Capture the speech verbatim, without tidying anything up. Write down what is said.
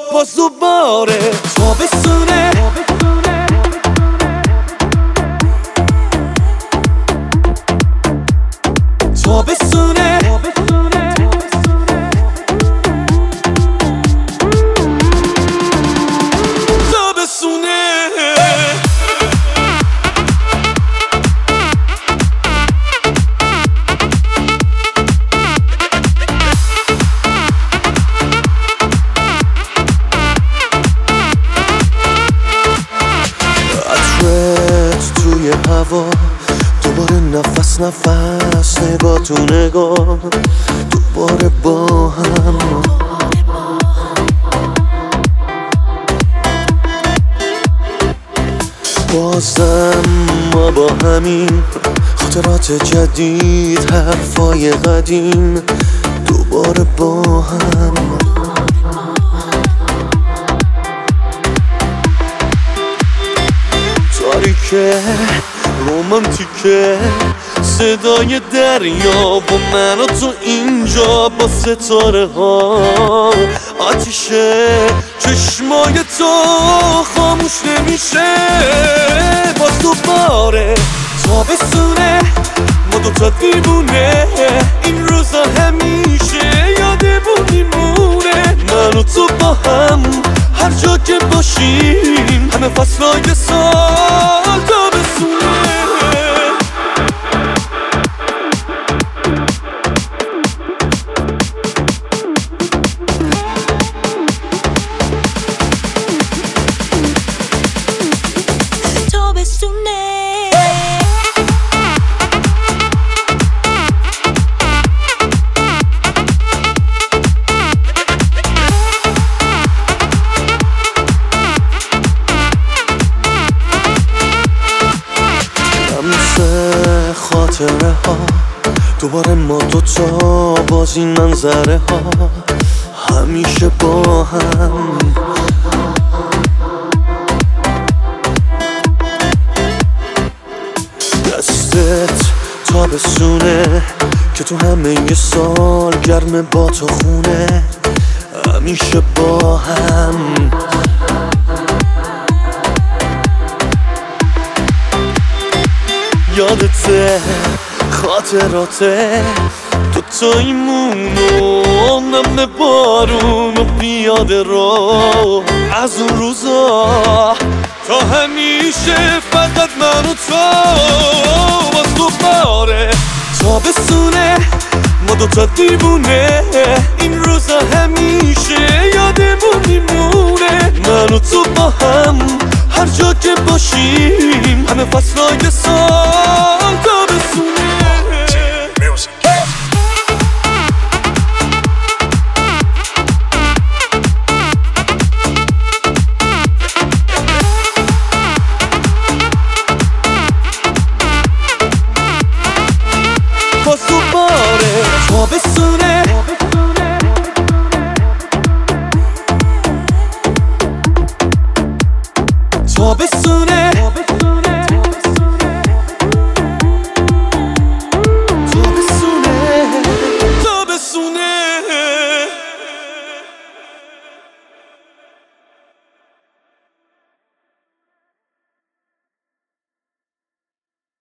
باز دوباره تابستونه. تابستونه توی هوا دوباره نفس نفس نگاه تو نگاه دوباره با هم. بازم ما با همین خاطرات جدید حرفای قدیم دوباره با هم. تاریکه رومانتیکه صدای دریا با من و تو اینجا با ستاره ها. آتیشه چشمای تو خاموش نمیشه. باز دوباره تابستونه ما دوتا دیوونه. این روزا همیشه یادمون میمونه. من و تو با هم هر جا که باشیم همه فصلای سال تابستونه. خاطره ها دوباره ما دوتا باز این منظره ها همیشه با هم. دستت تابستونه که تو همه یه سال گرمه با تو خونه همیشه با هم. یادته خاطراته تو تایمون و نم بارون و پیاده رو از اون روزا تا همیشه فقط من و تو. باز دوباره تابستونه ما دوتا دیوونه. این روزا همیشه یادمون میمونه. من و تو با هم هر جا که باشیم همه فصلای سال تابستونه. باز دوباره تابستونه